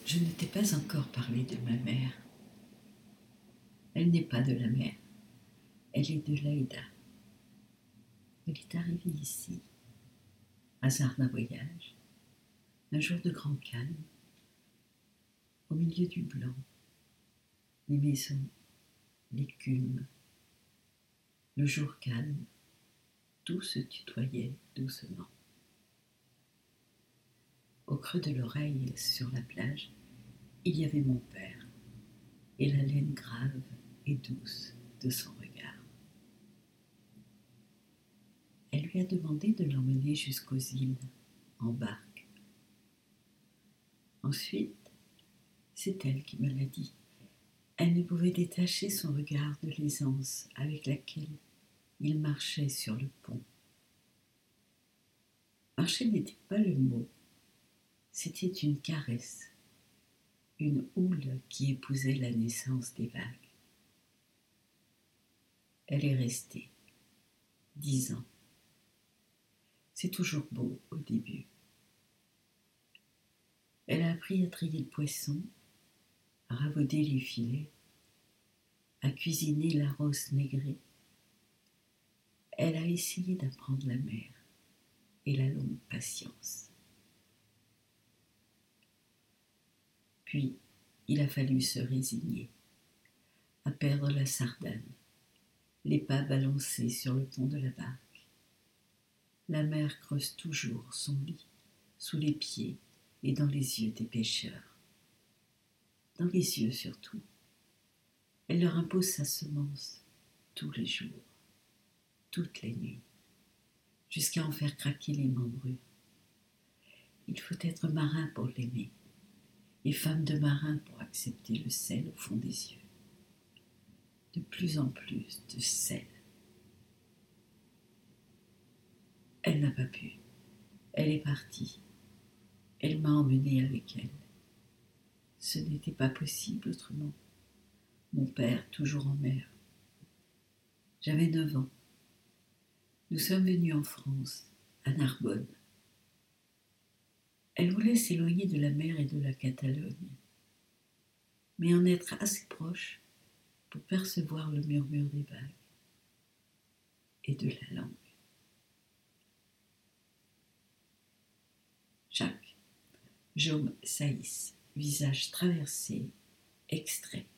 Je ne t'ai pas encore parlé de ma mère. Elle n'est pas de la mer, elle est de l'Aïda. Elle est arrivée ici, hasard d'un voyage, un jour de grand calme, au milieu du blanc, les maisons, l'écume, le jour calme, tout se tutoyait doucement. Au creux de l'oreille, sur la plage, il y avait mon père, et la laine grave et douce de son regard. Elle lui a demandé de l'emmener jusqu'aux îles, en barque. Ensuite, c'est elle qui me l'a dit. Elle ne pouvait détacher son regard de l'aisance avec laquelle il marchait sur le pont. Marcher n'était pas le mot, c'était une caresse, une houle qui épousait la naissance des vagues. Elle est restée 10 ans. C'est toujours beau au début. Elle a appris à trier le poisson, à ravauder les filets, à cuisiner la rosse négrée. Elle a essayé d'apprendre la mer et la longue patience. Puis, il a fallu se résigner à perdre la sardane, les pas balancés sur le pont de la barque. La mer creuse toujours son lit sous les pieds et dans les yeux des pêcheurs. Dans les yeux surtout. Elle leur impose sa semence tous les jours, toutes les nuits, jusqu'à en faire craquer les membrures. Il faut être marin pour l'aimer, et femme de marin pour accepter le sel au fond des yeux. De plus en plus de sel. Elle n'a pas pu. Elle est partie. Elle m'a emmenée avec elle. Ce n'était pas possible autrement. Mon père, toujours en mer. J'avais 9 ans. Nous sommes venus en France, à Narbonne. Elle voulait s'éloigner de la mer et de la Catalogne, mais en être assez proche pour percevoir le murmure des vagues et de la langue. Jacques, Jaume Saïs, visage traversé, extrait.